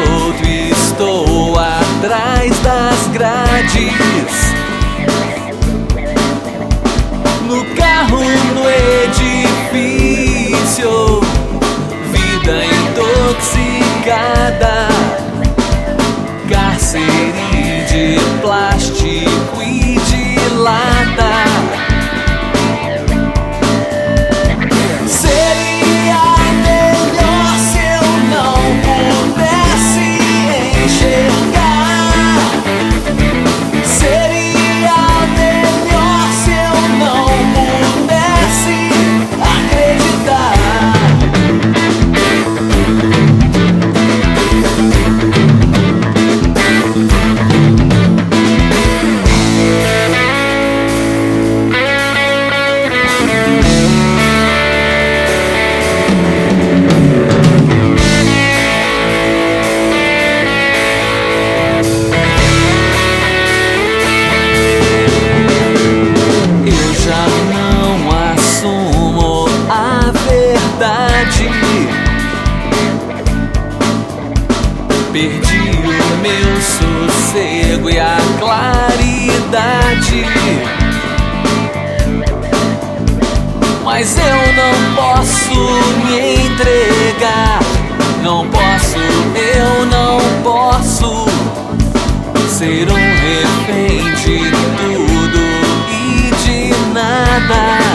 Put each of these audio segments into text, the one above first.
outro, estou atrás das grades. No carro, no edifício, vida intoxicada, cárcere de plástico e de lata. Perdi o meu sossego e a claridade, mas eu não posso me entregar. Não posso, eu não posso ser um refém de tudo e de nada.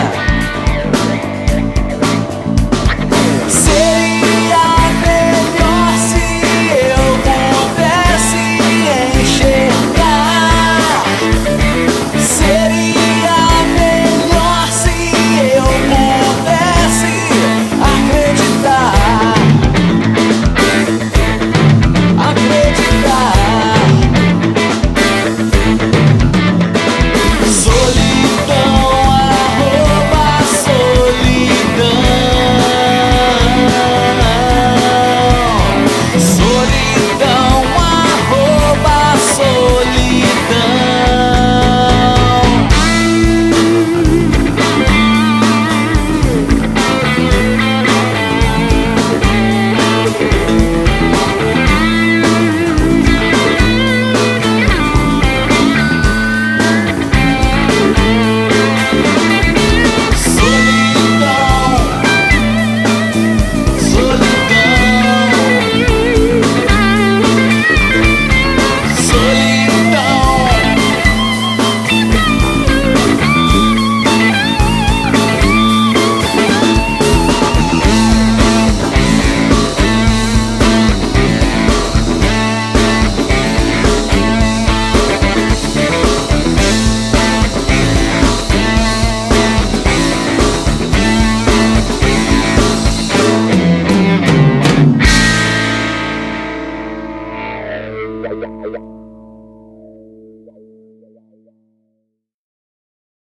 Yeah.